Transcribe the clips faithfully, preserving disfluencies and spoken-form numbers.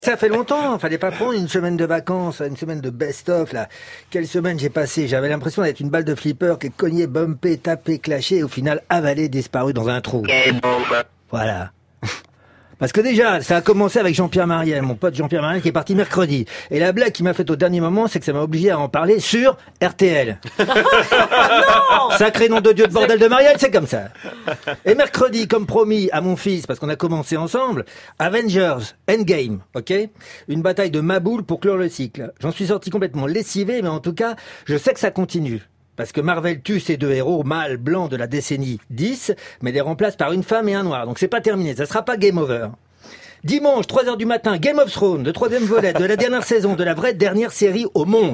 Ça fait longtemps, fallait pas prendre une semaine de vacances, une semaine de best-of, là. Quelle semaine j'ai passé, j'avais l'impression d'être une balle de flipper qui est cognée, bumpée, tapée, clashée, et au final avalée, disparue dans un trou. Voilà. Parce que déjà, ça a commencé avec Jean-Pierre Mariel, mon pote Jean-Pierre Mariel qui est parti mercredi. Et la blague qu'il m'a faite au dernier moment, c'est que ça m'a obligé à en parler sur R T L. Non, sacré nom de Dieu de bordel de Mariel, c'est comme ça. Et mercredi, comme promis à mon fils, parce qu'on a commencé ensemble, Avengers Endgame, ok ? Une bataille de Maboule pour clore le cycle. J'en suis sorti complètement lessivé, mais en tout cas, je sais que ça continue. Parce que Marvel tue ces deux héros mâles blancs de la décennie dix, mais les remplace par une femme et un noir. Donc c'est pas terminé, ça sera pas game over. Dimanche, trois heures du matin, Game of Thrones, le troisième volet de la dernière saison de la vraie dernière série au monde.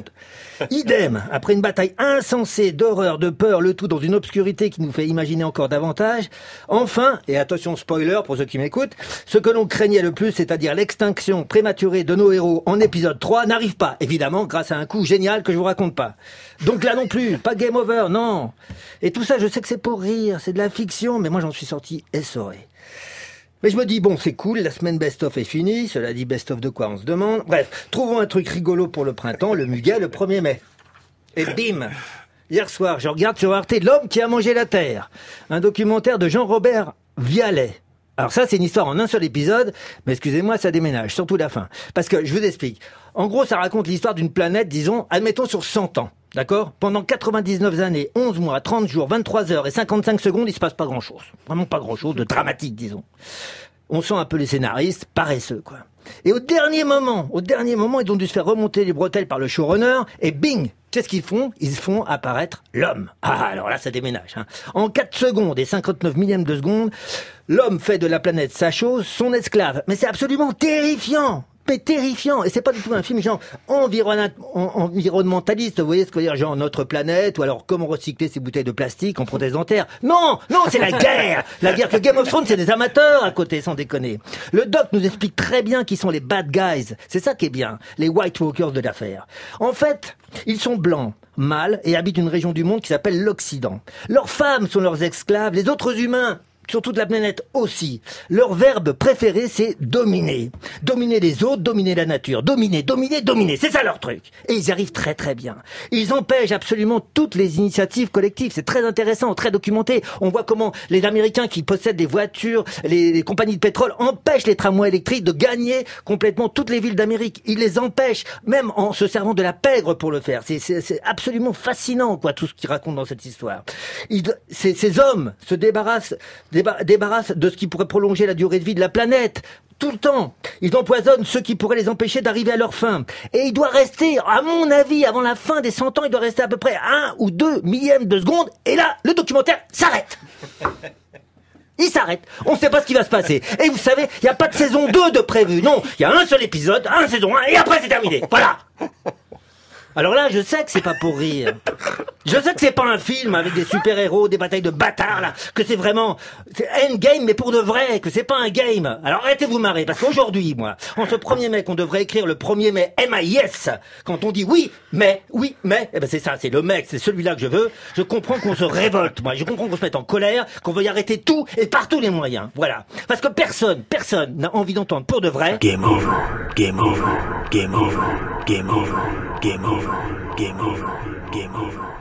Idem, après une bataille insensée d'horreur, de peur, le tout dans une obscurité qui nous fait imaginer encore davantage. Enfin, et attention spoiler pour ceux qui m'écoutent, ce que l'on craignait le plus, c'est-à-dire l'extinction prématurée de nos héros en épisode trois, n'arrive pas, évidemment, grâce à un coup génial que je vous raconte pas. Donc là non plus, pas game over, non. Et tout ça, je sais que c'est pour rire, c'est de la fiction, mais moi j'en suis sorti essoré. Mais je me dis, bon, c'est cool, la semaine best-of est finie, cela dit best-of de quoi on se demande. Bref, trouvons un truc rigolo pour le printemps, le muguet, le premier mai. Et bim, hier soir, je regarde sur Arte L'homme qui a mangé la terre, un documentaire de Jean-Robert Vialet. Alors ça, c'est une histoire en un seul épisode, mais excusez-moi, ça déménage, surtout la fin. Parce que, je vous explique, en gros, ça raconte l'histoire d'une planète, disons, admettons sur cent ans. D'accord ? Pendant quatre-vingt-dix-neuf années, onze mois, trente jours, vingt-trois heures et cinquante-cinq secondes, il se passe pas grand-chose. Vraiment pas grand-chose de dramatique, disons. On sent un peu les scénaristes paresseux, quoi. Et au dernier moment, au dernier moment, ils ont dû se faire remonter les bretelles par le showrunner, et bing! Qu'est-ce qu'ils font ? Ils font apparaître l'homme. Ah, alors là, ça déménage, hein. En quatre secondes et cinquante-neuf millièmes de seconde, l'homme fait de la planète sa chose, son esclave. Mais c'est absolument terrifiant! Mais terrifiant, et c'est pas du tout un film genre environ- environnementaliste, vous voyez ce que je veux dire, genre notre planète, ou alors comment recycler ces bouteilles de plastique en prothèse dentaire. Non, non, c'est la guerre. La guerre que Game of Thrones, c'est des amateurs à côté, sans déconner. Le doc nous explique très bien qui sont les bad guys. C'est ça qui est bien, les White Walkers de l'affaire. En fait, ils sont blancs, mâles, et habitent une région du monde qui s'appelle l'Occident. Leurs femmes sont leurs esclaves, les autres humains sur toute la planète aussi. Leur verbe préféré, c'est dominer. Dominer les autres, dominer la nature. Dominer, dominer, dominer. C'est ça leur truc. Et ils y arrivent très très bien. Ils empêchent absolument toutes les initiatives collectives. C'est très intéressant, très documenté. On voit comment les Américains qui possèdent des voitures, les, les compagnies de pétrole empêchent les tramways électriques de gagner complètement toutes les villes d'Amérique. Ils les empêchent, même en se servant de la pègre pour le faire. C'est, c'est, c'est absolument fascinant, quoi, tout ce qu'ils racontent dans cette histoire. Ils, ces, ces hommes se débarrassent débarrasse de ce qui pourrait prolonger la durée de vie de la planète. Tout le temps. Ils empoisonnent ceux qui pourraient les empêcher d'arriver à leur fin. Et il doit rester, à mon avis, avant la fin des cent ans, il doit rester à peu près un ou deux millièmes de seconde. Et là, le documentaire s'arrête. Il s'arrête. On ne sait pas ce qui va se passer. Et vous savez, il n'y a pas de saison deux de prévu. Non, il y a un seul épisode, un saison un, et après c'est terminé. Voilà. Alors là, je sais que c'est pas pour rire. Je sais que c'est pas un film avec des super-héros, des batailles de bâtards, là. Que c'est vraiment, c'est Endgame, mais pour de vrai, que c'est pas un game. Alors arrêtez de vous marrer, parce qu'aujourd'hui, moi, en ce premier mai, qu'on devrait écrire le premier mai, M I S, quand on dit oui, mais, oui, mais, eh ben c'est ça, c'est le mec, c'est celui-là que je veux. Je comprends qu'on se révolte, moi. Je comprends qu'on se mette en colère, qu'on veuille arrêter tout et par tous les moyens. Voilà. Parce que personne, personne n'a envie d'entendre pour de vrai. Game over, game over, game over, game over, game over, game over, game over.